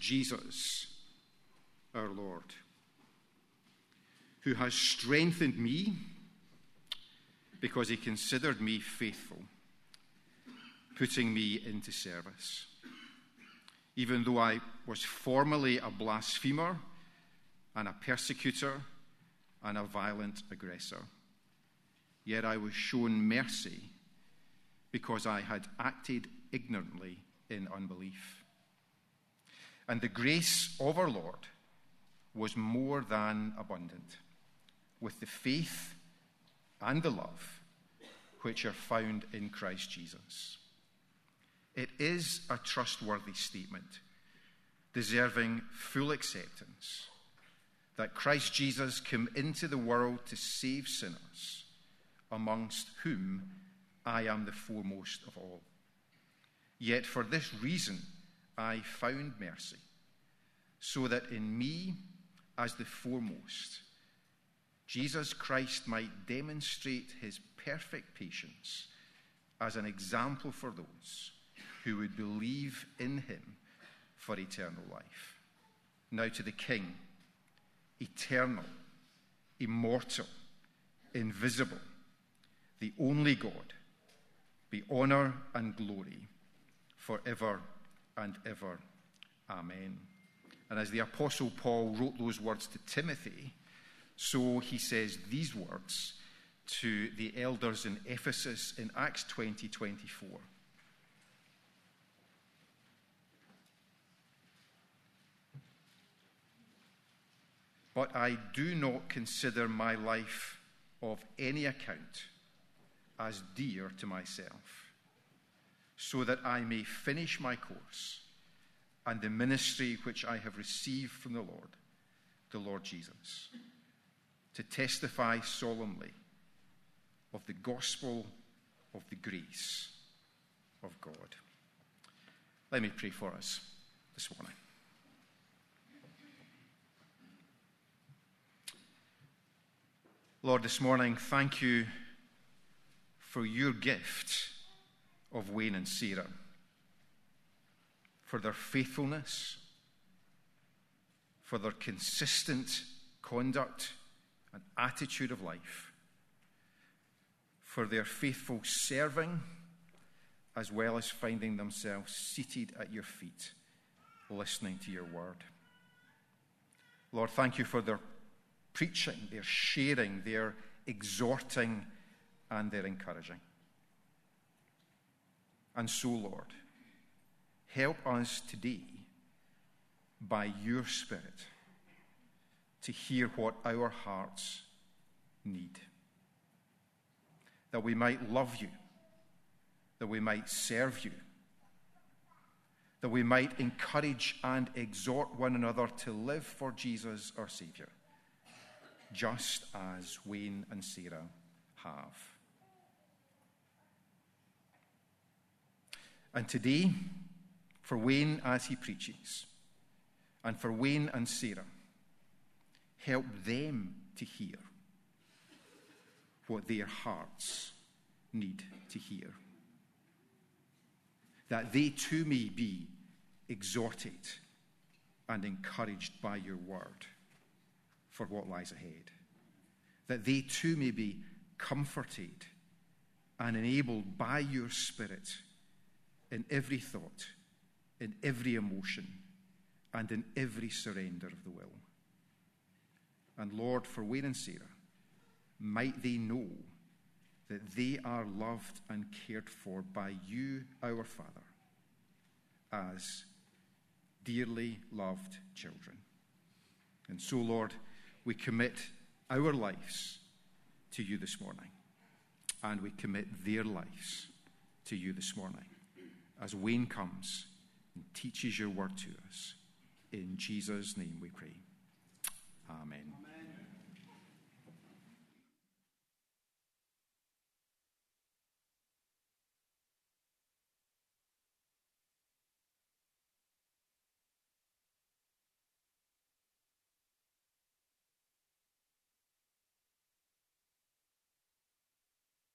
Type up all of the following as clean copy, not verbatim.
Jesus, our Lord, who has strengthened me because he considered me faithful, putting me into service. Even though I was formerly a blasphemer and a persecutor and a violent aggressor, yet I was shown mercy because I had acted ignorantly in unbelief. And the grace of our Lord was more than abundant, with the faith and the love which are found in Christ Jesus. It is a trustworthy statement, deserving full acceptance, that Christ Jesus came into the world to save sinners, amongst whom I am the foremost of all. Yet for this reason I found mercy, so that in me, as the foremost, Jesus Christ might demonstrate his perfect patience as an example for those who would believe in him for eternal life. Now to the King, eternal, immortal, invisible, the only God, be honor and glory forever and ever. Amen. And as the Apostle Paul wrote those words to Timothy, so he says these words to the elders in Ephesus in Acts 20:24. But I do not consider my life of any account as dear to myself, so that I may finish my course and the ministry which I have received from the Lord Jesus, to testify solemnly of the gospel of the grace of God. Let me pray for us this morning. Lord, this morning, thank you for your gift of Wayne and Sarah, for their faithfulness, for their consistent conduct and attitude of life, for their faithful serving, as well as finding themselves seated at your feet, listening to your word. Lord, thank you for their preaching, their sharing, their exhorting, and their encouraging. And so, Lord, help us today, by your Spirit, to hear what our hearts need. That we might love you, that we might serve you, that we might encourage and exhort one another to live for Jesus our Saviour, just as Wayne and Sarah have. And today, for Wayne as he preaches, and for Wayne and Sarah, help them to hear what their hearts need to hear, that they too may be exhorted and encouraged by your word for what lies ahead, that they too may be comforted and enabled by your Spirit in every thought, in every emotion, and in every surrender of the will. And Lord, for Wayne and Sarah, might they know that they are loved and cared for by you, our Father, as dearly loved children. And so, Lord, we commit our lives to you this morning, and we commit their lives to you this morning, as Wayne comes and teaches your word to us. In Jesus' name we pray. Amen.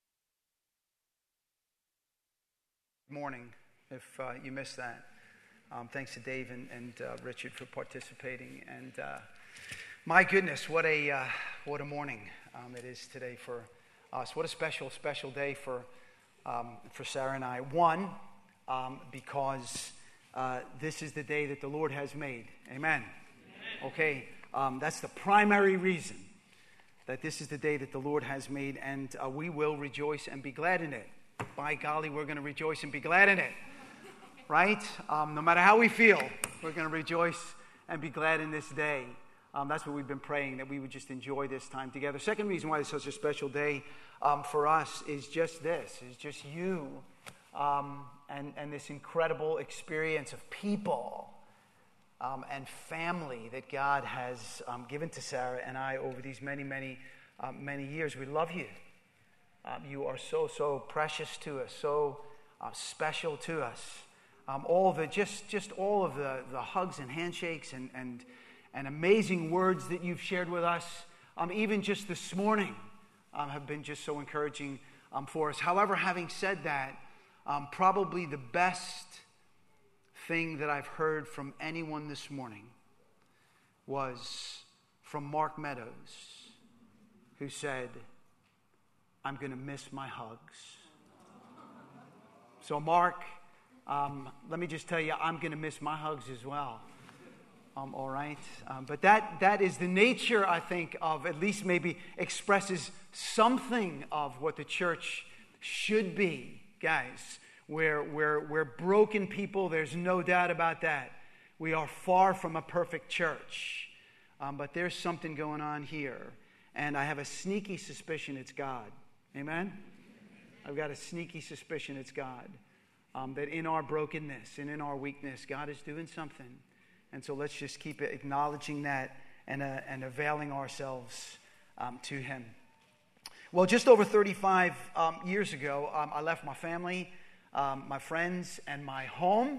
Morning, if you missed that. Thanks to Dave and Richard for participating. And my goodness, what a morning it is today for us. What a special day for Sarah and I. One, because this is the day that the Lord has made. Amen. Okay, that's the primary reason that this is the day that the Lord has made, and we will rejoice and be glad in it. By golly, we're going to rejoice and be glad in it, right? No matter how we feel, we're going to rejoice and be glad in this day. That's what we've been praying, that we would just enjoy this time together. Second reason why it's such a special day for us is just this, is just you and this incredible experience of people and family that God has given to Sarah and I over these many years. We love you. You are so precious to us, so special to us. All of the hugs and handshakes and amazing words that you've shared with us, even just this morning, have been just so encouraging for us. However, having said that, probably the best thing that I've heard from anyone this morning was from Mark Meadows, who said, "I'm going to miss my hugs." So Mark, let me just tell you, I'm going to miss my hugs as well. All right? But that is the nature, I think, of, at least maybe expresses something of what the church should be, guys. We're broken people, there's no doubt about that. We are far from a perfect church. But there's something going on here. And I have a sneaky suspicion it's God. Amen? I've got a sneaky suspicion it's God. That in our brokenness and in our weakness, God is doing something. And so let's just keep acknowledging that and availing ourselves to Him. Well, just over 35 years ago, I left my family, my friends, and my home.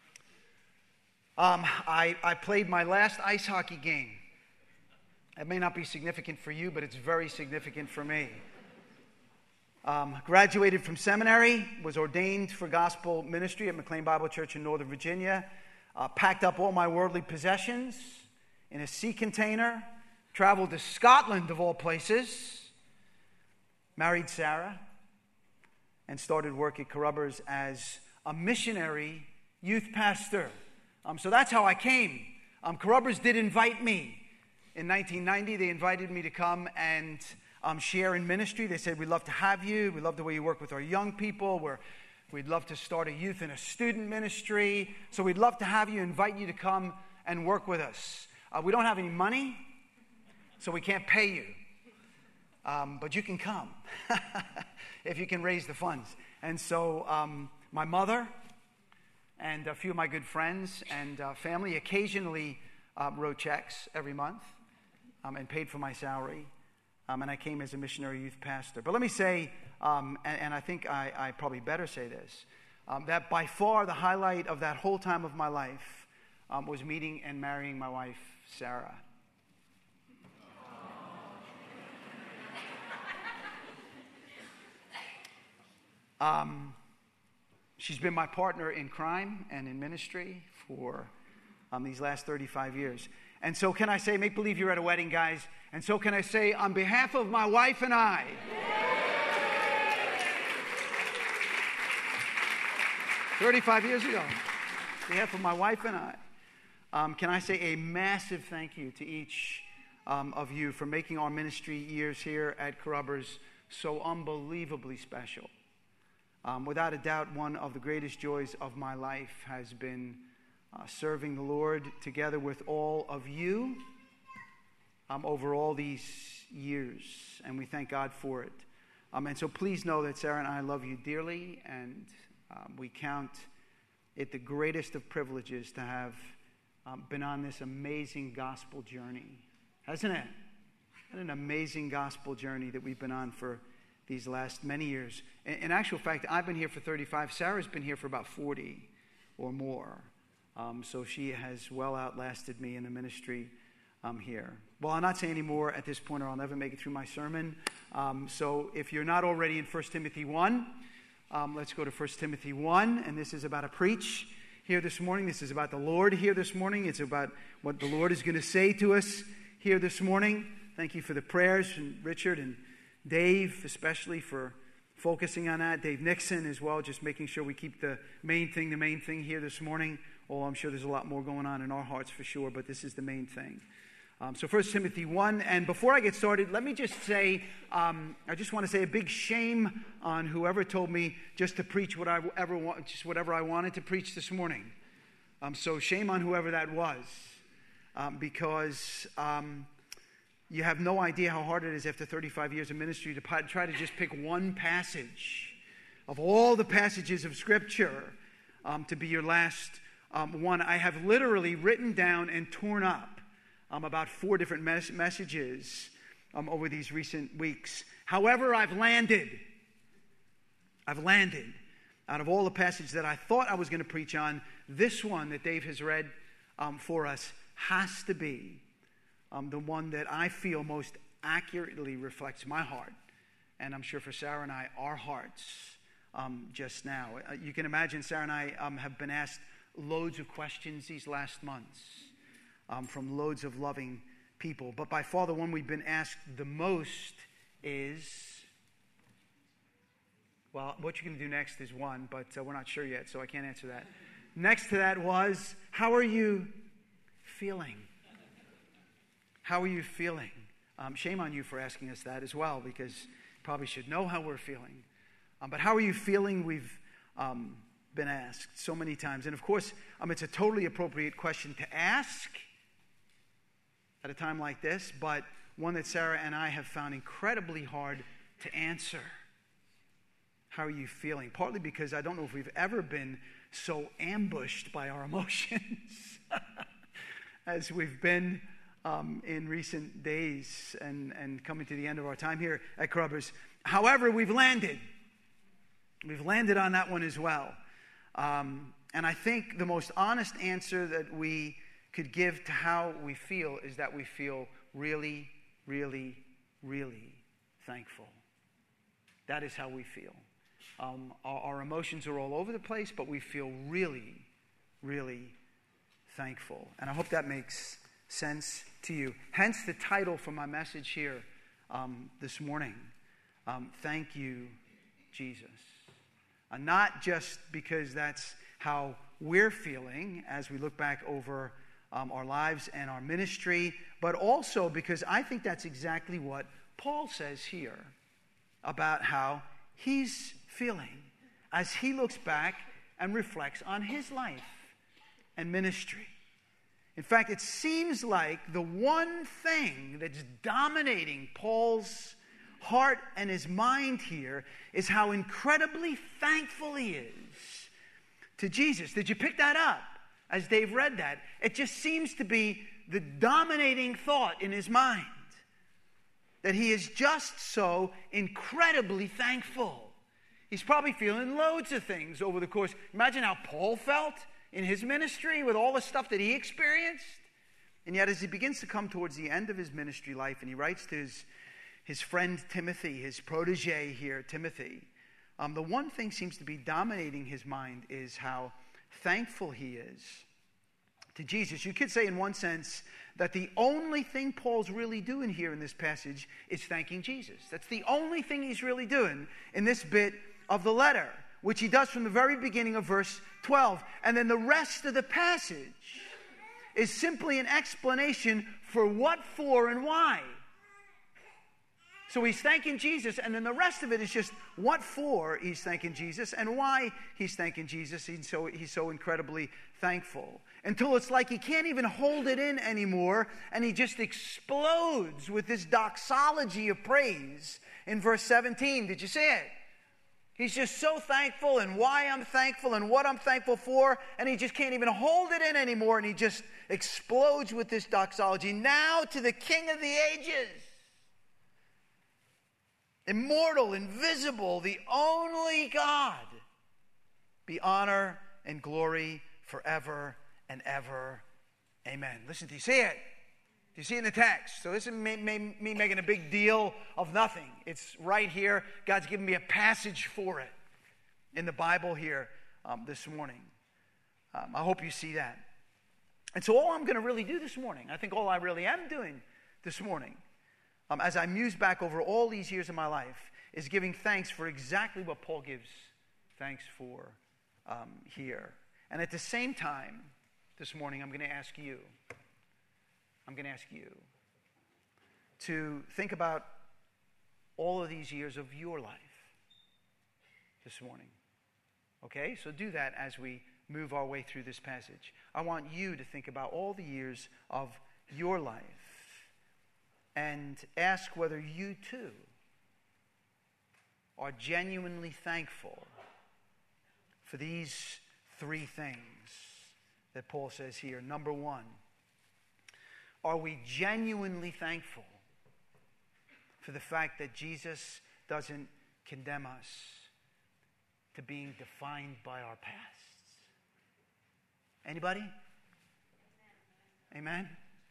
I played my last ice hockey game. It may not be significant for you, but it's very significant for me. Graduated from seminary, was ordained for gospel ministry at McLean Bible Church in Northern Virginia. Packed up all my worldly possessions in a sea container, traveled to Scotland of all places, married Sarah, and started work at Carrubbers as a missionary youth pastor. So that's how I came. Carrubbers did invite me. In 1990, they invited me to come and share in ministry. They said, "We'd love to have you. We love the way you work with our young people. We'd love to start a youth and a student ministry. So we'd love to have you, invite you to come and work with us. We don't have any money, so we can't pay you. But you can come if you can raise the funds." And so my mother and a few of my good friends and family occasionally wrote checks every month and paid for my salary. And I came as a missionary youth pastor. But let me say, and I think I probably better say this, that by far the highlight of that whole time of my life was meeting and marrying my wife, Sarah. She's been my partner in crime and in ministry for these last 35 years. And so can I say, make believe you're at a wedding, guys. And so can I say, on behalf of my wife and I, 35 years ago, on behalf of my wife and I, can I say a massive thank you to each of you for making our ministry years here at Carrubbers so unbelievably special. Without a doubt, one of the greatest joys of my life has been serving the Lord together with all of you over all these years, and we thank God for it. And so please know that Sarah and I love you dearly, and we count it the greatest of privileges to have been on this amazing gospel journey. Hasn't it? What an amazing gospel journey that we've been on for these last many years. In actual fact, I've been here for 35. Sarah's been here for about 40 or more. So she has well outlasted me in the ministry here. Well, I'll not say any more at this point, or I'll never make it through my sermon. So if you're not already in 1 Timothy 1, let's go to 1 Timothy 1, and this is about a preach here this morning. This is about the Lord here this morning. It's about what the Lord is going to say to us here this morning. Thank you for the prayers from Richard and Dave, especially for focusing on that. Dave Nixon as well, just making sure we keep the main thing here this morning. Oh, I'm sure there's a lot more going on in our hearts for sure, but this is the main thing. So 1 Timothy 1, and before I get started, let me just say, I just want to say a big shame on whoever told me just to preach whatever I wanted to preach this morning. So shame on whoever that was, because you have no idea how hard it is after 35 years of ministry to try to just pick one passage of all the passages of Scripture to be your last one. I have literally written down and torn up about 4 different messages over these recent weeks. However, I've landed out of all the passages that I thought I was going to preach on. This one that Dave has read for us has to be the one that I feel most accurately reflects my heart, and I'm sure for Sarah and I, our hearts just now. You can imagine Sarah and I have been asked loads of questions these last months from loads of loving people. But by far the one we've been asked the most is, well, what you're going to do next is one, but we're not sure yet, so I can't answer that. Next to that was, how are you feeling? How are you feeling? Shame on you for asking us that as well, because you probably should know how we're feeling. But how are you feeling? We've been asked so many times. And of course, it's a totally appropriate question to ask at a time like this, but one that Sarah and I have found incredibly hard to answer. How are you feeling? Partly because I don't know if we've ever been so ambushed by our emotions as we've been in recent days and coming to the end of our time here at Grubbers. However, we've landed on that one as well. And I think the most honest answer that we could give to how we feel is that we feel really, really, really thankful. That is how we feel. Our emotions are all over the place, but we feel really, really thankful. And I hope that makes sense to you. Hence the title for my message here this morning. Thank you, Jesus. Not just because that's how we're feeling as we look back over our lives and our ministry, but also because I think that's exactly what Paul says here about how he's feeling as he looks back and reflects on his life and ministry. In fact, it seems like the one thing that's dominating Paul's heart and his mind here is how incredibly thankful he is to Jesus. Did you pick that up as Dave read that? It just seems to be the dominating thought in his mind, that he is just so incredibly thankful. He's probably feeling loads of things over the course. Imagine how Paul felt in his ministry with all the stuff that he experienced. And yet as he begins to come towards the end of his ministry life and he writes to his friend Timothy, his protege here, Timothy, the one thing seems to be dominating his mind is how thankful he is to Jesus. You could say in one sense that the only thing Paul's really doing here in this passage is thanking Jesus. That's the only thing he's really doing in this bit of the letter, which he does from the very beginning of verse 12. And then the rest of the passage is simply an explanation for what, for, and why. So he's thanking Jesus, and then the rest of it is just what for he's thanking Jesus and why he's thanking Jesus. He's so incredibly thankful. Until it's like he can't even hold it in anymore, and he just explodes with this doxology of praise in verse 17. Did you see it? He's just so thankful and why I'm thankful and what I'm thankful for, and he just can't even hold it in anymore, and he just explodes with this doxology. Now to the King of the ages, immortal, invisible, the only God, be honor and glory forever and ever. Amen. Listen, do you see it? Do you see it in the text? So this is me making a big deal of nothing. It's right here. God's given me a passage for it in the Bible here this morning. I hope you see that. And so all I'm going to really do this morning, I think all I really am doing this morning, as I muse back over all these years of my life, is giving thanks for exactly what Paul gives thanks for here. And at the same time, this morning, I'm going to ask you to think about all of these years of your life this morning. Okay? So do that as we move our way through this passage. I want you to think about all the years of your life and ask whether you too are genuinely thankful for these three things that Paul says here. Number one, are we genuinely thankful for the fact that Jesus doesn't condemn us to being defined by our pasts? Anybody? Amen?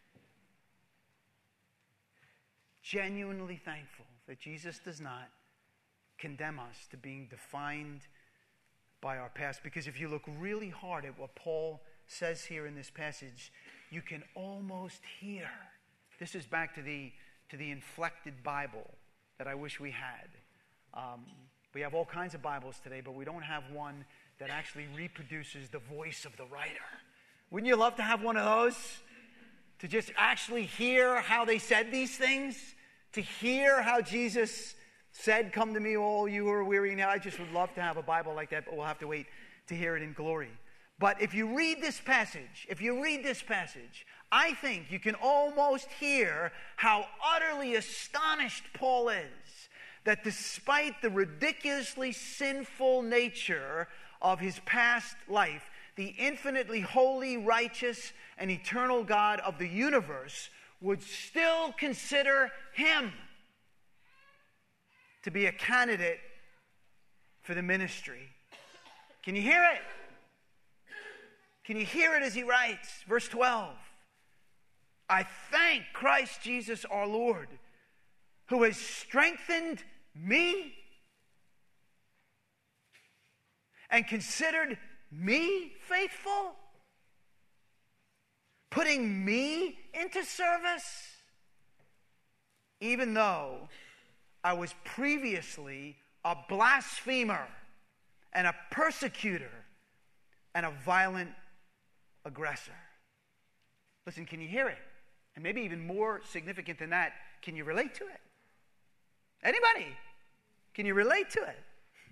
Genuinely thankful that Jesus does not condemn us to being defined by our past. Because if you look really hard at what Paul says here in this passage, you can almost hear. This is back to the inflected Bible that I wish we had. We have all kinds of Bibles today, but we don't have one that actually reproduces the voice of the writer. Wouldn't you love to have one of those? To just actually hear how they said these things? To hear how Jesus said, "Come to me, all you who are weary now." I just would love to have a Bible like that, but we'll have to wait to hear it in glory. But if you read this passage, I think you can almost hear how utterly astonished Paul is that despite the ridiculously sinful nature of his past life, the infinitely holy, righteous, and eternal God of the universe would still consider him to be a candidate for the ministry. Can you hear it? Can you hear it as he writes? Verse 12. I thank Christ Jesus our Lord, who has strengthened me and considered me faithful, putting me into service, even though I was previously a blasphemer and a persecutor and a violent aggressor. Listen, can you hear it? And maybe even more significant than that, can you relate to it? Anybody? Can you relate to it?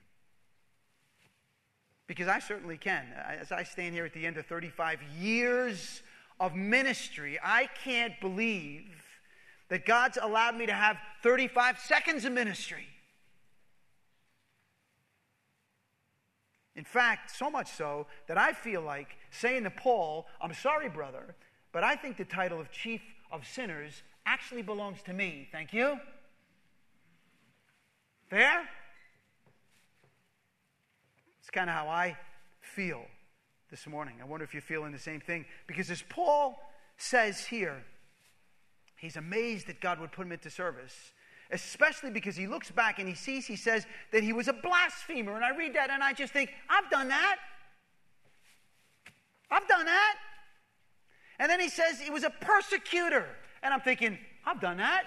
Because I certainly can. As I stand here at the end of 35 years of ministry, I can't believe that God's allowed me to have 35 seconds of ministry. In fact, so much so that I feel like saying to Paul, I'm sorry, brother, but I think the title of chief of sinners actually belongs to me. Thank you. Fair? It's kind of how I feel this morning. I wonder if you're feeling the same thing. Because as Paul says here, he's amazed that God would put him into service. Especially because he looks back and he says that he was a blasphemer. And I read that and I just think, I've done that. I've done that. And then he says he was a persecutor. And I'm thinking, I've done that.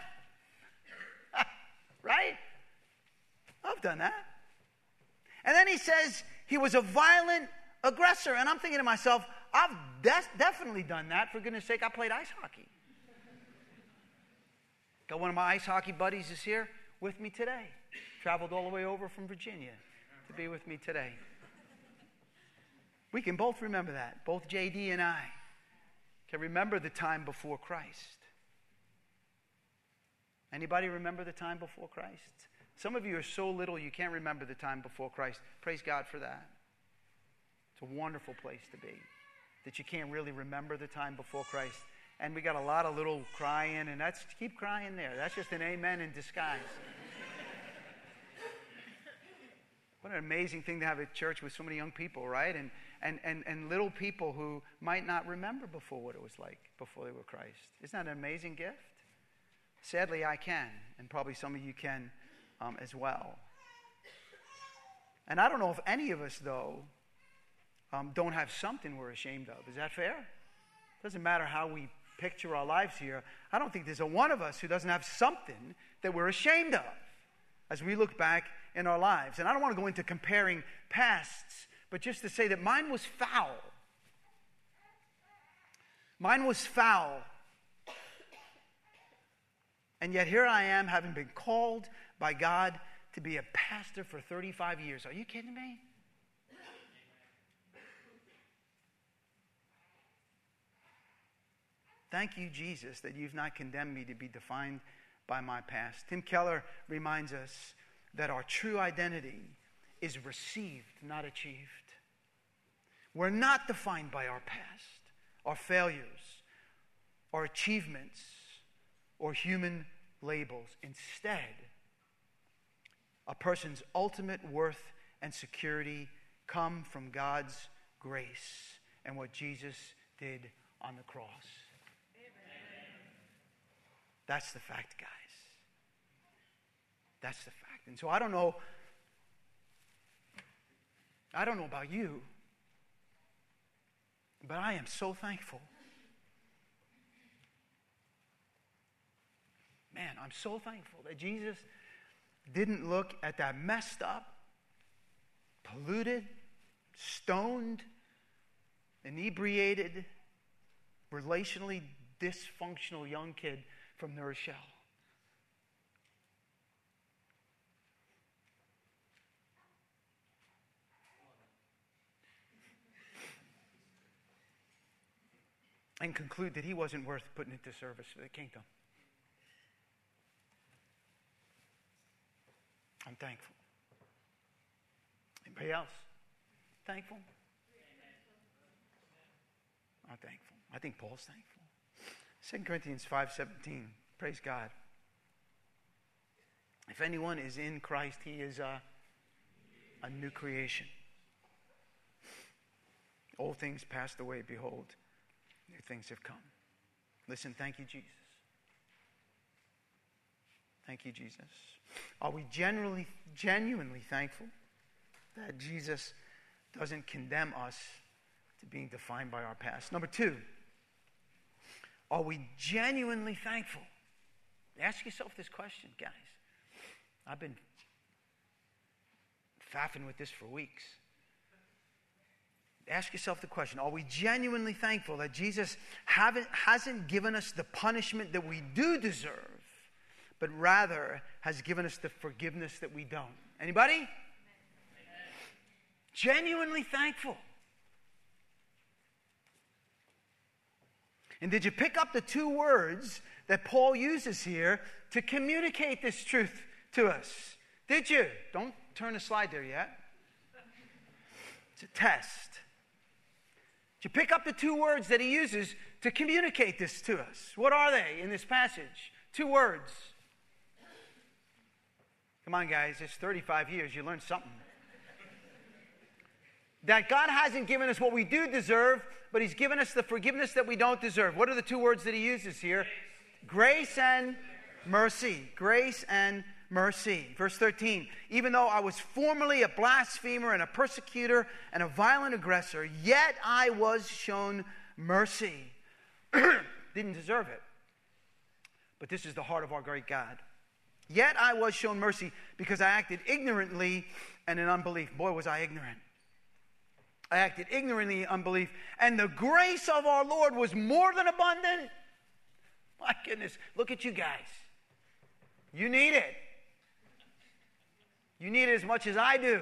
Right? I've done that. And then he says he was a violent aggressor. And I'm thinking to myself, I've definitely done that. For goodness sake, I played ice hockey. Got one of my ice hockey buddies is here with me today. Traveled all the way over from Virginia to be with me today. We can both remember that. Both JD and I can remember the time before Christ. Anybody remember the time before Christ? Some of you are so little you can't remember the time before Christ. Praise God for that. It's a wonderful place to be. That you can't really remember the time before Christ. And we got a lot of little crying, and that's keep crying there. That's just an amen in disguise. What an amazing thing to have a church with so many young people, right? And little people who might not remember before what it was like before they were Christ. Isn't that an amazing gift? Sadly, I can, and probably some of you can as well. And I don't know if any of us, though, don't have something we're ashamed of. Is that fair? Doesn't matter how we picture our lives here. I don't think there's a one of us who doesn't have something that we're ashamed of as we look back in our lives. And I don't want to go into comparing pasts, but just to say that mine was foul. Mine was foul. And yet here I am, having been called by God to be a pastor for 35 years. Are you kidding me? Thank you, Jesus, that you've not condemned me to be defined by my past. Tim Keller reminds us that our true identity is received, not achieved. We're not defined by our past, our failures, our achievements, or human labels. Instead, a person's ultimate worth and security come from God's grace and what Jesus did on the cross. That's the fact, guys. That's the fact. And so I don't know about you, but I am so thankful. Man, I'm so thankful that Jesus didn't look at that messed up, polluted, stoned, inebriated, relationally dysfunctional young kid from New Rochelle. And conclude that he wasn't worth putting into service for the kingdom. I'm thankful. Anybody else? Thankful? I'm thankful. I think Paul's thankful. 2 Corinthians 5:17. Praise God. If anyone is in Christ, he is a new creation. Old things passed away. Behold, new things have come. Listen, thank you, Jesus. Thank you, Jesus. Are we genuinely thankful that Jesus doesn't condemn us to being defined by our past? Number two, are we genuinely thankful? Ask yourself this question, guys. I've been faffing with this for weeks. Ask yourself the question, are we genuinely thankful that Jesus hasn't given us the punishment that we do deserve, but rather has given us the forgiveness that we don't? Anybody? Amen. Genuinely thankful. And did you pick up the two words that Paul uses here to communicate this truth to us? Did you? Don't turn the slide there yet. It's a test. Did you pick up the two words that he uses to communicate this to us? What are they in this passage? Two words. Come on, guys. It's 35 years. You learned something. That God hasn't given us what we do deserve, but he's given us the forgiveness that we don't deserve. What are the two words that he uses here? Grace and mercy. Grace and mercy. Verse 13. Even though I was formerly a blasphemer and a persecutor and a violent aggressor, yet I was shown mercy. Didn't deserve it. But this is the heart of our great God. Yet I was shown mercy because I acted ignorantly and in unbelief. Boy, was I ignorant. I acted ignorantly in unbelief. And the grace of our Lord was more than abundant. My goodness, look at you guys. You need it. You need it as much as I do.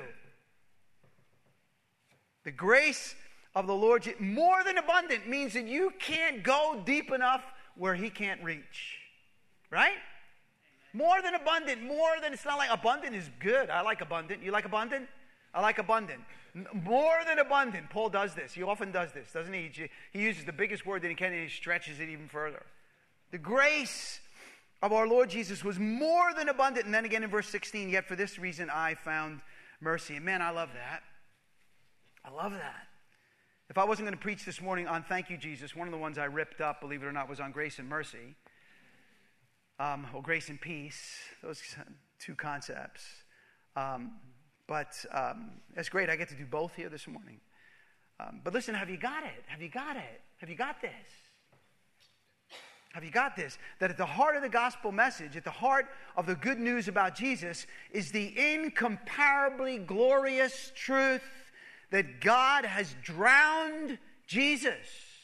The grace of the Lord, more than abundant, means that you can't go deep enough where he can't reach. Right? More than abundant, more than, it's not like abundant is good. I like abundant. You like abundant? I like abundant. More than abundant. Paul does this. He often does this, doesn't he? He uses the biggest word that he can and he stretches it even further. The grace of our Lord Jesus was more than abundant. And then again in verse 16, yet for this reason I found mercy. And man, I love that. I love that. If I wasn't going to preach this morning on thank you, Jesus, one of the ones I ripped up, believe it or not, was on grace and mercy. Or grace and peace. Those two concepts. But it's great. I get to do both here this morning. But listen, have you got it? Have you got it? Have you got this? Have you got this? That at the heart of the gospel message, at the heart of the good news about Jesus, is the incomparably glorious truth that God has drowned Jesus.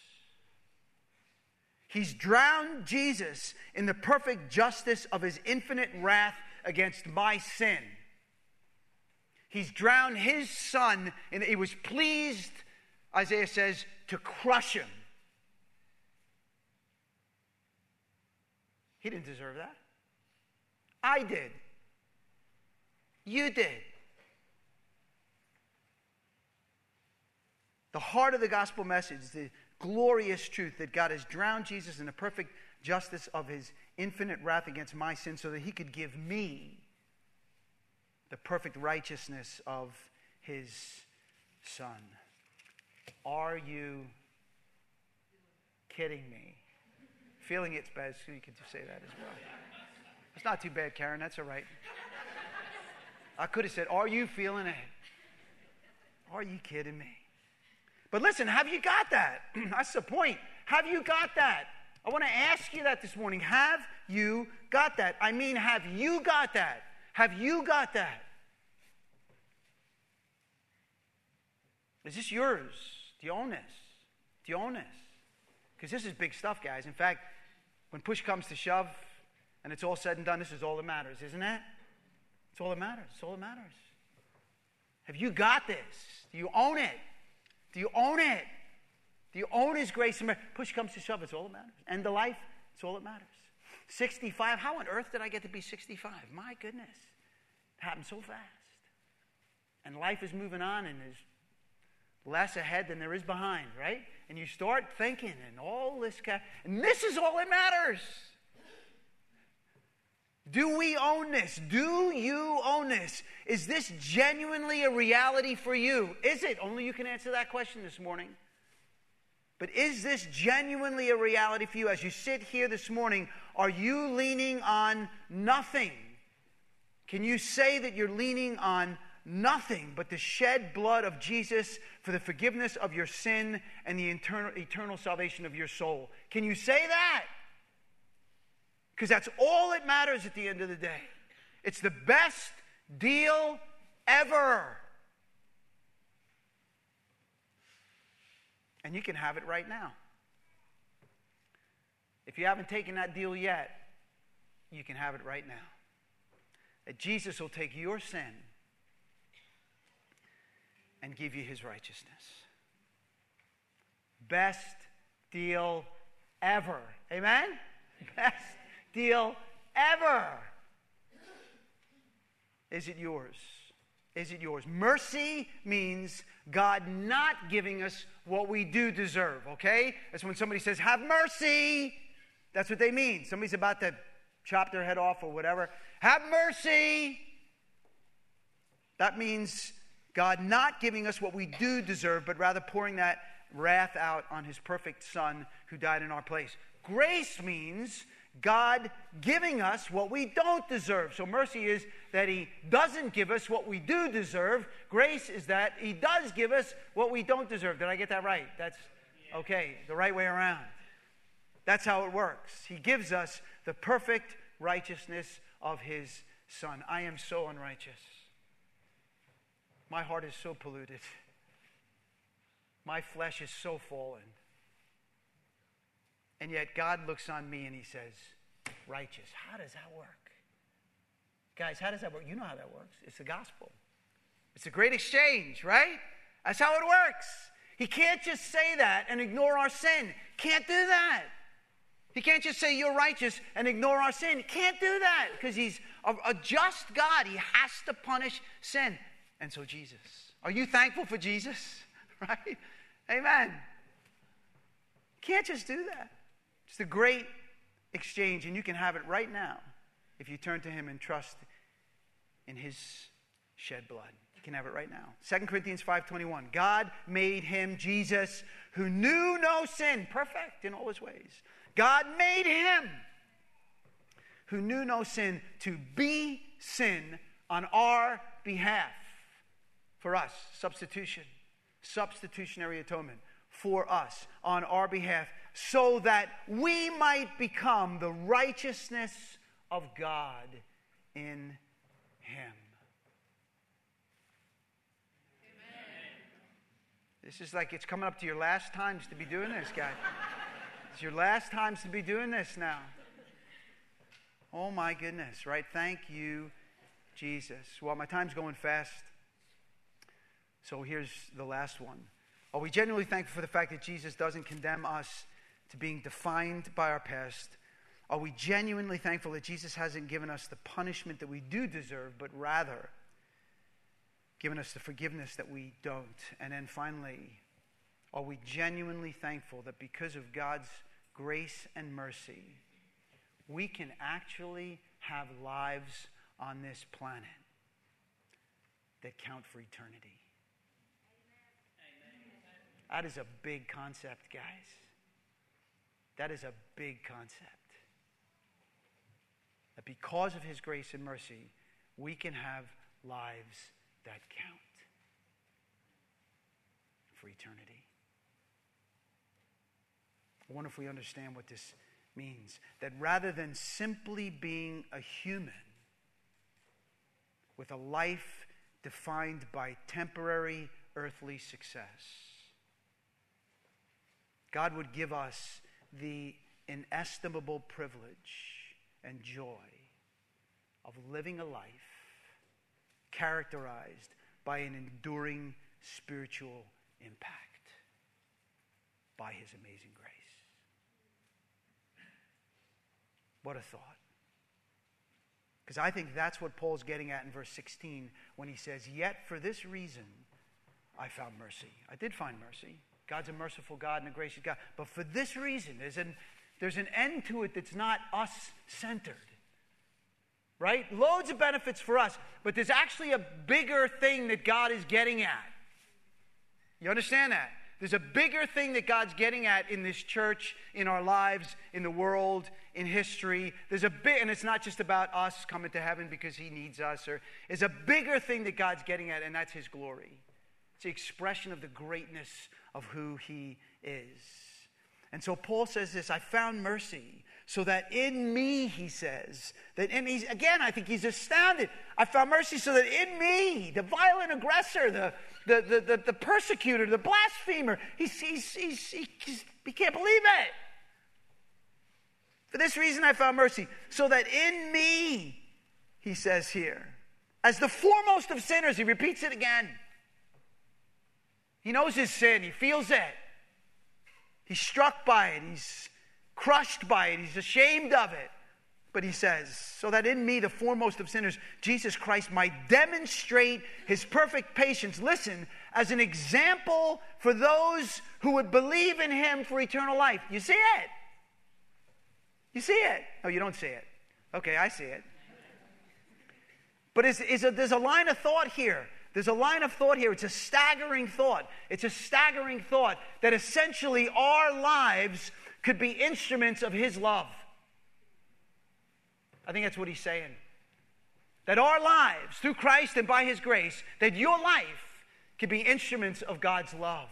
He's drowned Jesus in the perfect justice of his infinite wrath against my sin. He's drowned his son, and he was pleased, Isaiah says, to crush him. He didn't deserve that. I did. You did. The heart of the gospel message, the glorious truth that God has drowned Jesus in the perfect justice of his infinite wrath against my sin so that he could give me the perfect righteousness of his son. Are you kidding me? Feeling it's bad, so you could just say that as well. It's not too bad, Karen. That's all right. I could have said, are you feeling it? Are you kidding me? But listen, have you got that? That's the point. Have you got that? I want to ask you that this morning. Have you got that? I mean, have you got that? Have you got that? Is this yours? Do you own this? Do you own this? Because this is big stuff, guys. In fact, when push comes to shove and it's all said and done, this is all that matters, isn't it? It's all that matters. It's all that matters. Have you got this? Do you own it? Do you own it? Do you own his grace and mercy? Push comes to shove, it's all that matters. End of life, it's all that matters. 65, how on earth did I get to be 65? My goodness. It happened so fast. And life is moving on and there's less ahead than there is behind, right? And you start thinking and all this and this is all that matters. Do we own this? Do you own this? Is this genuinely a reality for you? Is it? Only you can answer that question this morning. But is this genuinely a reality for you? As you sit here this morning, are you leaning on nothing? Can you say that you're leaning on nothing but the shed blood of Jesus for the forgiveness of your sin and the eternal salvation of your soul? Can you say that? Because that's all that matters at the end of the day. It's the best deal ever. And you can have it right now. If you haven't taken that deal yet, you can have it right now. That Jesus will take your sin and give you his righteousness. Best deal ever. Amen? Best deal ever. Is it yours? Is it yours? Mercy means God not giving us what we do deserve, okay? That's when somebody says, have mercy. That's what they mean. Somebody's about to chop their head off or whatever. Have mercy. That means God not giving us what we do deserve, but rather pouring that wrath out on his perfect Son who died in our place. Grace means God giving us what we don't deserve. So mercy is that he doesn't give us what we do deserve. Grace is that he does give us what we don't deserve. Did I get that right? That's okay, the right way around. That's how it works. He gives us the perfect righteousness of his Son. I am so unrighteous. My heart is so polluted. My flesh is so fallen. And yet God looks on me and he says, righteous. How does that work? Guys, how does that work? You know how that works. It's the gospel. It's a great exchange, right? That's how it works. He can't just say that and ignore our sin. Can't do that. He can't just say you're righteous and ignore our sin. He can't do that because he's a just God. He has to punish sin. And so Jesus. Are you thankful for Jesus? Right? Amen. Can't just do that. It's the great exchange, and you can have it right now if you turn to him and trust in his shed blood. You can have it right now. 2 Corinthians 5:21. God made him, Jesus, who knew no sin, perfect in all his ways. God made him, who knew no sin, to be sin on our behalf. For us, substitution. substitutionary atonement for us on our behalf, so that we might become the righteousness of God in him. This is like it's coming up to your last times to be doing this, guys. It's your last times to be doing this now. Oh my goodness, right? Thank you, Jesus. Well, my time's going fast. So here's the last one. Are we genuinely thankful for the fact that Jesus doesn't condemn us to being defined by our past? Are we genuinely thankful that Jesus hasn't given us the punishment that we do deserve, but rather given us the forgiveness that we don't? And then finally, are we genuinely thankful that because of God's grace and mercy, we can actually have lives on this planet that count for eternity? That is a big concept, guys. That is a big concept. That because of his grace and mercy, we can have lives that count for eternity. I wonder if we understand what this means. That rather than simply being a human with a life defined by temporary earthly success, God would give us the inestimable privilege and joy of living a life characterized by an enduring spiritual impact by his amazing grace. What a thought. Because I think that's what Paul's getting at in verse 16 when he says, "Yet for this reason I found mercy." I did find mercy. God's a merciful God and a gracious God. But for this reason, there's an end to it that's not us-centered. Right? Loads of benefits for us. But there's actually a bigger thing that God is getting at. You understand that? There's a bigger thing that God's getting at in this church, in our lives, in the world, in history. And it's not just about us coming to heaven because he needs us. There's a bigger thing that God's getting at, and that's his glory. It's the expression of the greatness of who he is. And so Paul says this, I found mercy so that in me, he says, again, I think he's astounded. I found mercy so that in me, the violent aggressor, the persecutor, the blasphemer, he can't believe it. For this reason I found mercy, so that in me, he says here, as the foremost of sinners, he repeats it again. He knows his sin. He feels it. He's struck by it. He's crushed by it. He's ashamed of it. But he says, so that in me, the foremost of sinners, Jesus Christ might demonstrate his perfect patience, listen, as an example for those who would believe in him for eternal life. You see it? You see it? Oh, you don't see it. Okay, I see it. But there's a line of thought here. There's a line of thought here. It's a staggering thought. It's a staggering thought that essentially our lives could be instruments of his love. I think that's what he's saying. That our lives, through Christ and by his grace, that your life could be instruments of God's love.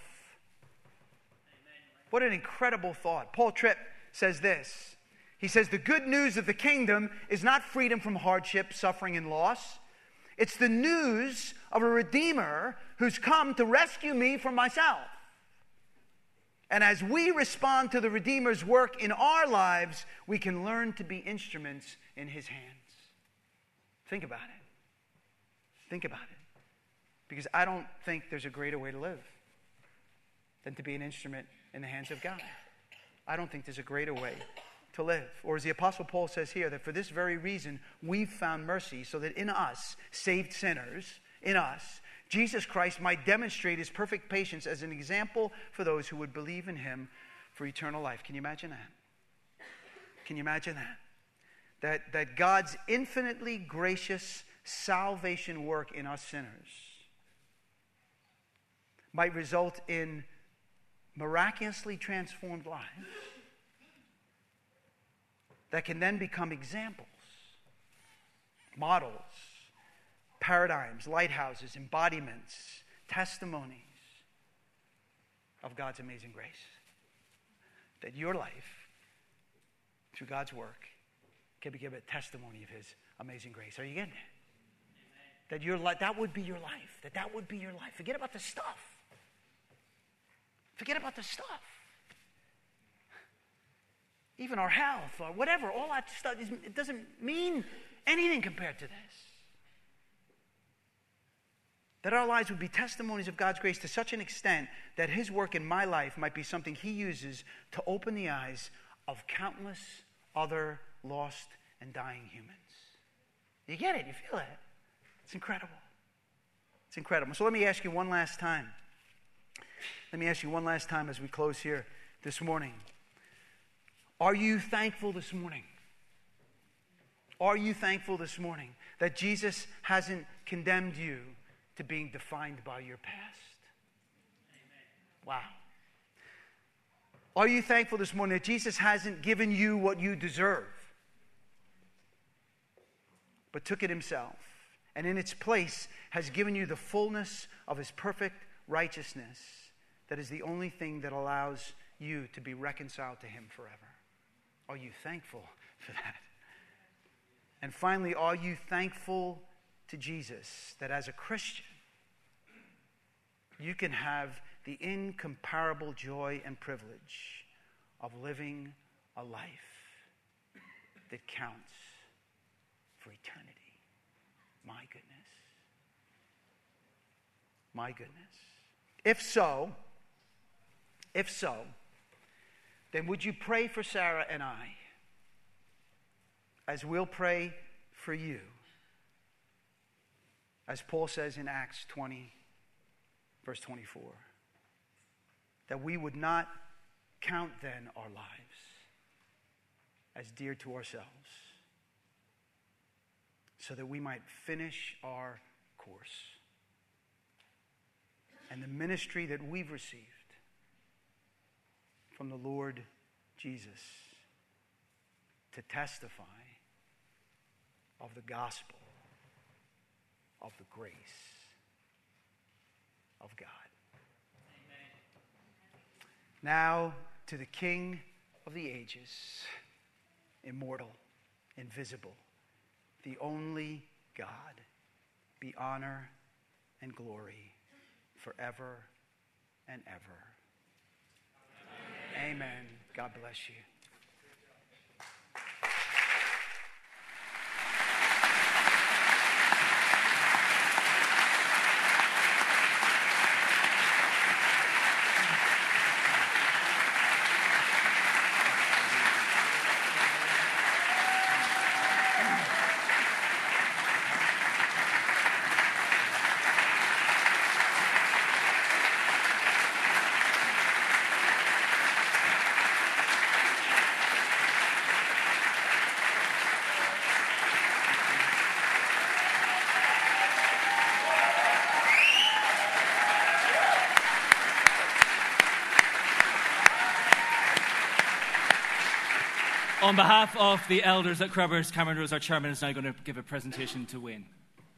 What an incredible thought. Paul Tripp says this. He says, the good news of the kingdom is not freedom from hardship, suffering, and loss. It's the news of a Redeemer who's come to rescue me from myself. And as we respond to the Redeemer's work in our lives, we can learn to be instruments in his hands. Think about it. Think about it. Because I don't think there's a greater way to live than to be an instrument in the hands of God. I don't think there's a greater way to live. Or as the Apostle Paul says here, that for this very reason we've found mercy, so that in us, saved sinners, in us, Jesus Christ might demonstrate his perfect patience as an example for those who would believe in him for eternal life. Can you imagine that? Can you imagine that? That God's infinitely gracious salvation work in us sinners might result in miraculously transformed lives that can then become examples, models, paradigms, lighthouses, embodiments, testimonies of God's amazing grace. That your life, through God's work, can give a testimony of his amazing grace. Are you getting it? That your life, that would be your life. That would be your life. Forget about the stuff. Forget about the stuff. Even our health or whatever, all that stuff, it doesn't mean anything compared to this. That our lives would be testimonies of God's grace to such an extent that his work in my life might be something he uses to open the eyes of countless other lost and dying humans. You get it? You feel it? It's incredible. It's incredible. So let me ask you one last time. Let me ask you one last time as we close here this morning. Are you thankful this morning? Are you thankful this morning that Jesus hasn't condemned you to being defined by your past? Wow. Are you thankful this morning that Jesus hasn't given you what you deserve, but took it himself, and in its place has given you the fullness of his perfect righteousness that is the only thing that allows you to be reconciled to him forever? Are you thankful for that? And finally, are you thankful to Jesus that as a Christian, you can have the incomparable joy and privilege of living a life that counts for eternity? My goodness. My goodness. If so, then would you pray for Sarah and I as we'll pray for you? As Paul says in Acts 20, verse 24, that we would not count then our lives as dear to ourselves, so that we might finish our course and the ministry that we've received from the Lord Jesus to testify of the gospel of the grace of God. Amen. Now to the King of the ages, immortal, invisible, the only God, be honor and glory forever and ever. Amen. Amen. God bless you. On behalf of the elders at Crubbers, Cameron Rose, our chairman, is now going to give a presentation to Wayne.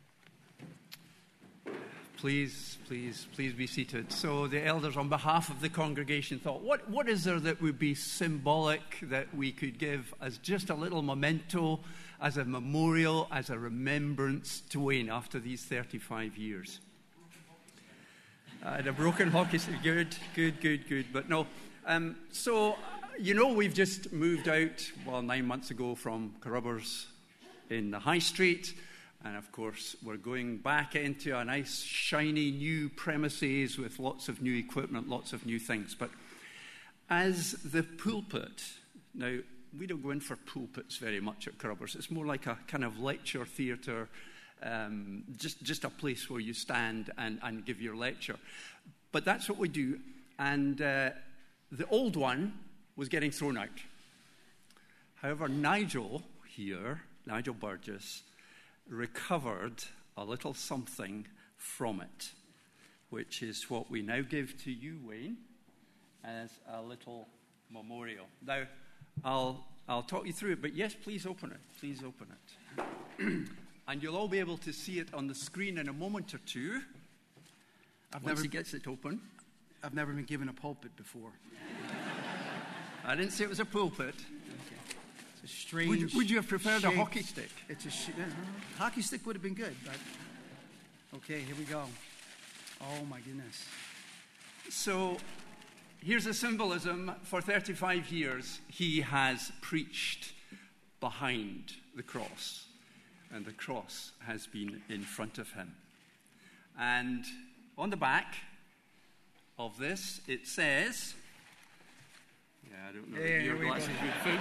Please be seated. So the elders, on behalf of the congregation, thought, what is there that would be symbolic that we could give as just a little memento, as a memorial, as a remembrance to Wayne after these 35 years? And a broken hockey stick. Good. But no. You know, we've just moved out, 9 months ago from Carrubbers in the High Street. And, of course, we're going back into a nice, shiny, new premises with lots of new equipment, lots of new things. But as the pulpit, now, we don't go in for pulpits very much at Carrubbers. It's more like a kind of lecture theatre, just a place where you stand and give your lecture. But that's what we do. And the old one was getting thrown out. However, Nigel Burgess, recovered a little something from it, which is what we now give to you, Wayne, as a little memorial. Now, I'll talk you through it, but yes, please open it. Please open it. And you'll all be able to see it on the screen in a moment or two. Once he gets it open. I've never been given a pulpit before. I didn't say it was a pulpit. It's a strange. Would you have preferred a shape. hockey stick? It's a hockey stick would have been good, but okay, here we go. Oh my goodness. So here's a symbolism. For 35 years, he has preached behind the cross, and the cross has been in front of him. And on the back of this, it says, I don't know if your glasses would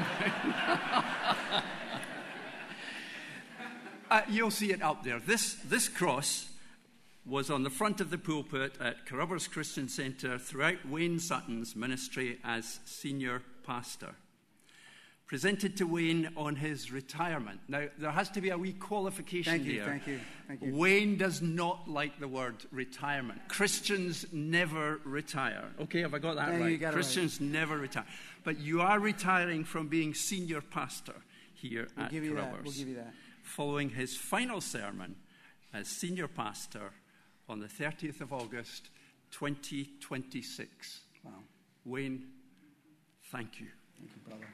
fit. You'll see it up there. This cross was on the front of the pulpit at Carrubbers Christian Centre throughout Wayne Sutton's ministry as senior pastor. Presented to Wayne on his retirement. Now, there has to be a wee qualification here. Thank you. Wayne does not like the word retirement. Christians never retire. Okay, have I got that right? You got Christians never retire. But you are retiring from being senior pastor here at Carrubbers. We'll give you that. Following his final sermon as senior pastor on the 30th of August, 2026. Wow. Wayne, thank you. Thank you, brother.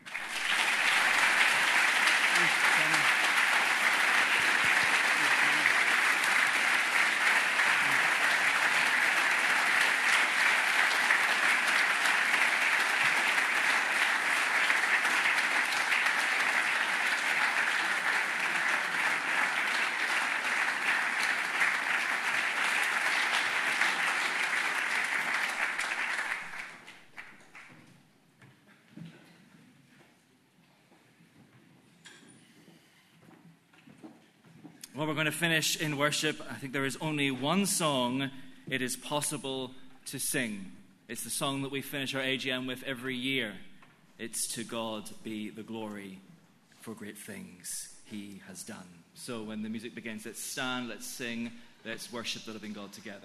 Well, we're going to finish in worship. I think there is only one song it is possible to sing. It's the song that we finish our AGM with every year. It's "To God Be the Glory for Great Things He Has Done." So when the music begins, let's stand, let's sing, let's worship the living God together.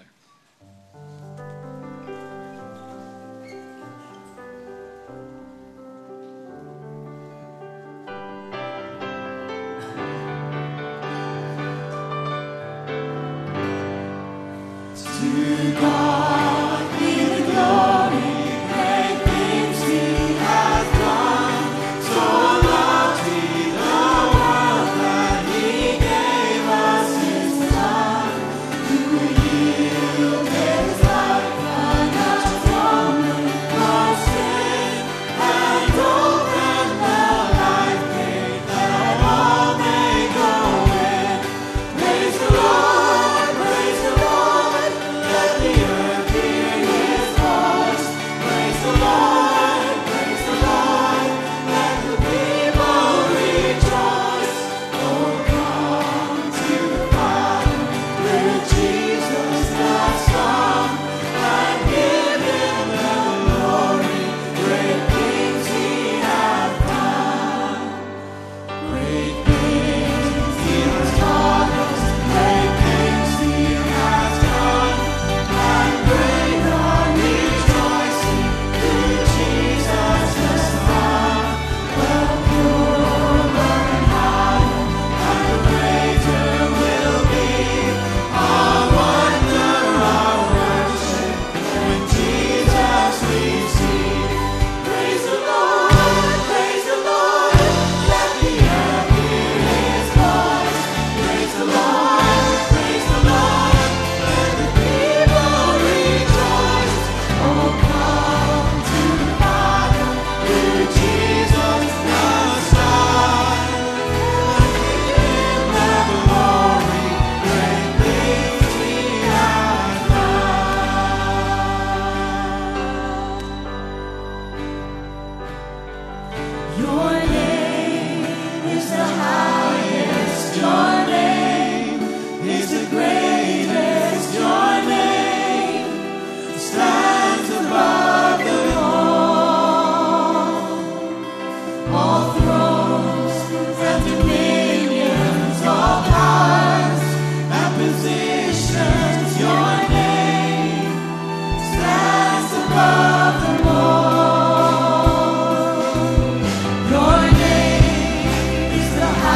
Your name is the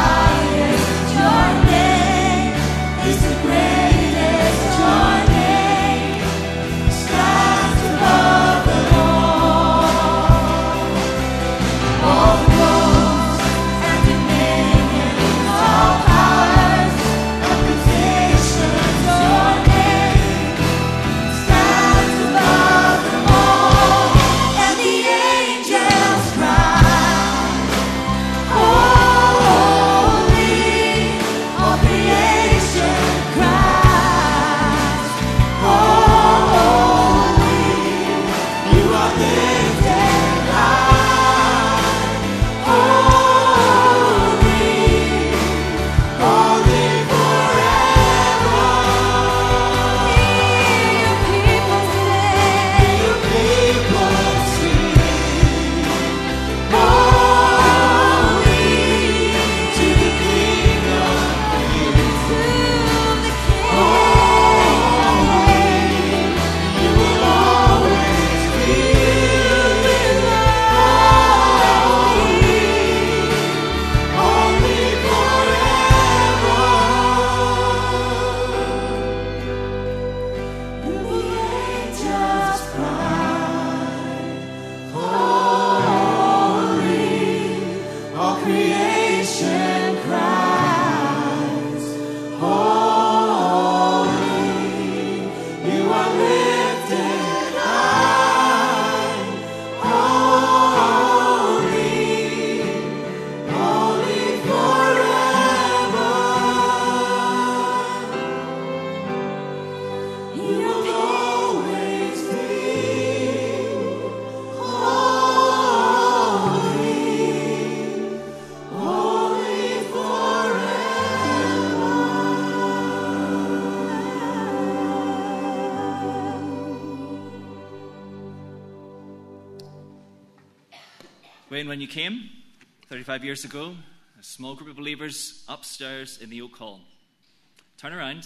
when you came 35 years ago, a small group of believers upstairs in the Oak Hall. Turn around.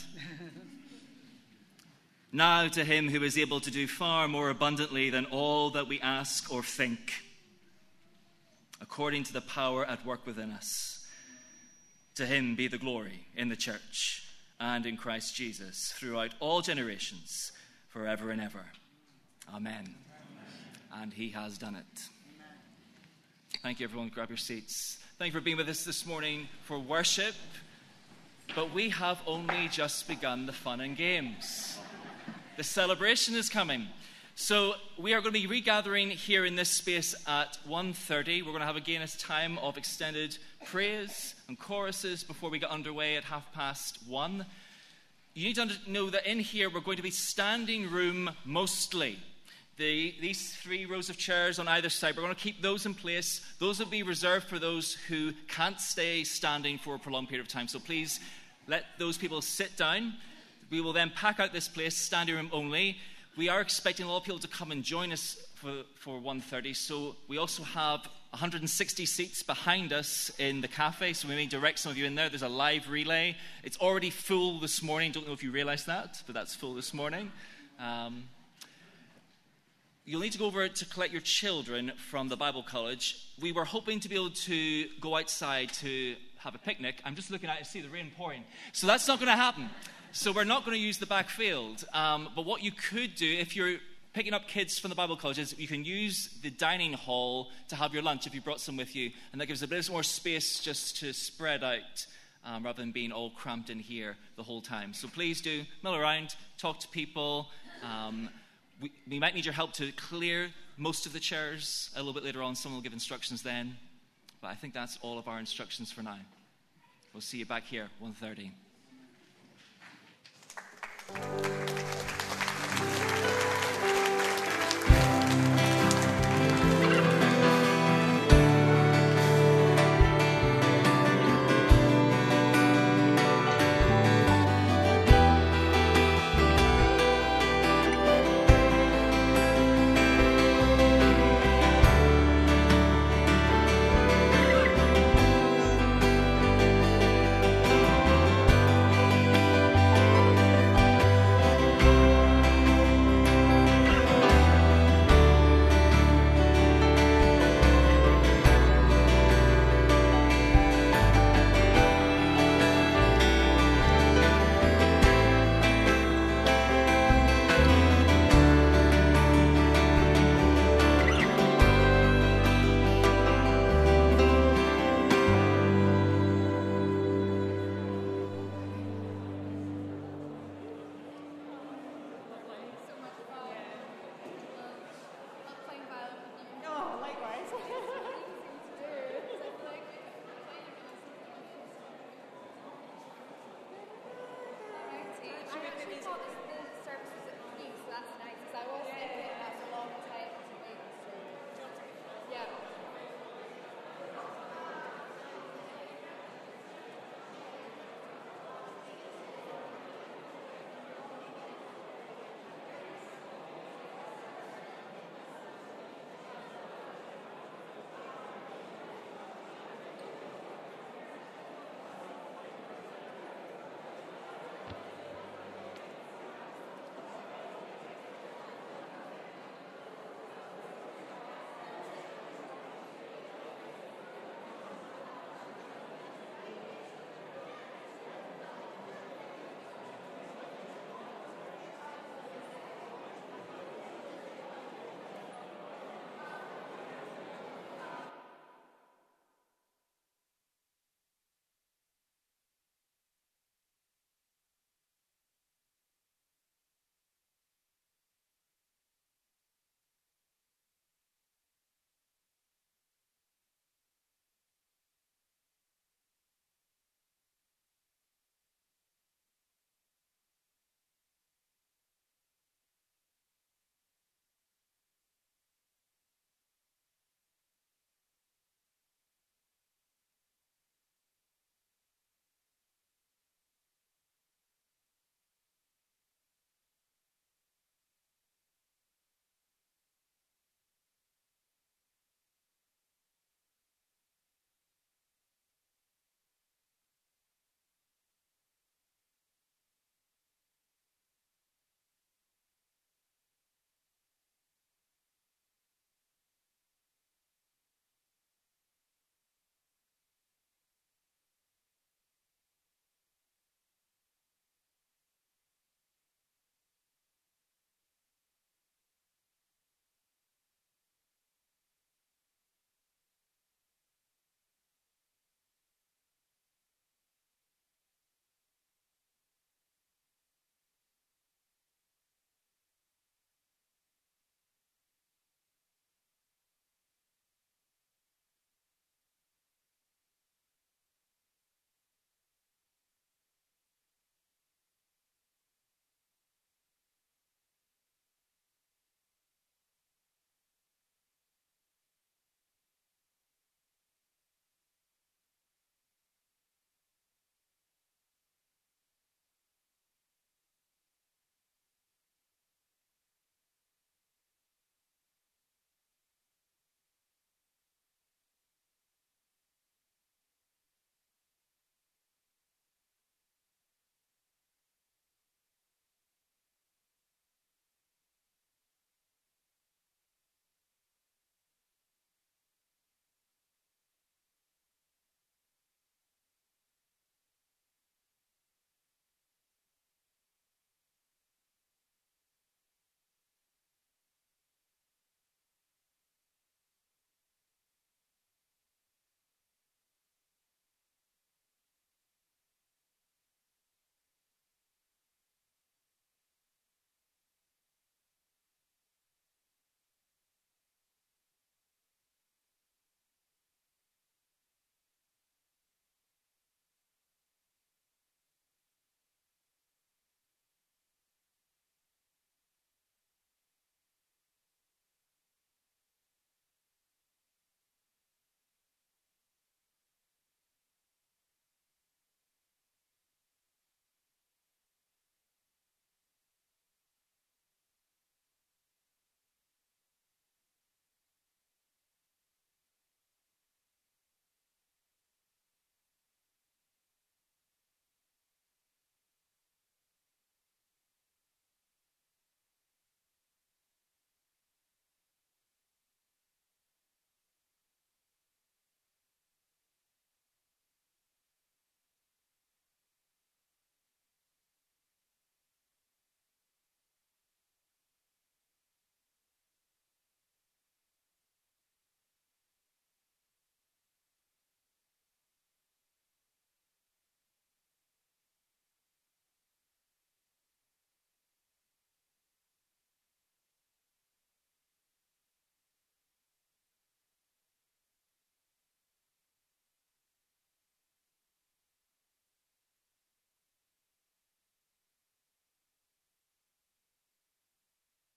Now to him who is able to do far more abundantly than all that we ask or think, according to the power at work within us. To him be the glory in the church and in Christ Jesus throughout all generations, forever and ever. Amen. And he has done it. Thank you, everyone. Grab your seats. Thank you for being with us this morning for worship. But we have only just begun the fun and games. The celebration is coming. So we are going to be regathering here in this space at 1:30. We're going to have again a time of extended praise and choruses before we get underway at 1:30. You need to know that in here we're going to be standing room mostly. These 3 rows of chairs on either side, we're going to keep those in place. Those will be reserved for those who can't stay standing for a prolonged period of time. So please let those people sit down. We will then pack out this place, standing room only. We are expecting a lot of people to come and join us for 1:30. So we also have 160 seats behind us in the cafe. So we may direct some of you in there. There's a live relay. It's already full this morning. Don't know if you realized that, but that's full this morning. You'll need to go over to collect your children from the Bible College. We were hoping to be able to go outside to have a picnic. I'm just looking out to see the rain pouring. So that's not going to happen. So we're not going to use the back field. But what you could do, if you're picking up kids from the Bible College, is you can use the dining hall to have your lunch if you brought some with you. And that gives a bit more space just to spread out rather than being all cramped in here the whole time. So please do mill around, talk to people. We might need your help to clear most of the chairs a little bit later on. Someone will give instructions then. But I think that's all of our instructions for now. We'll see you back here, 1:30.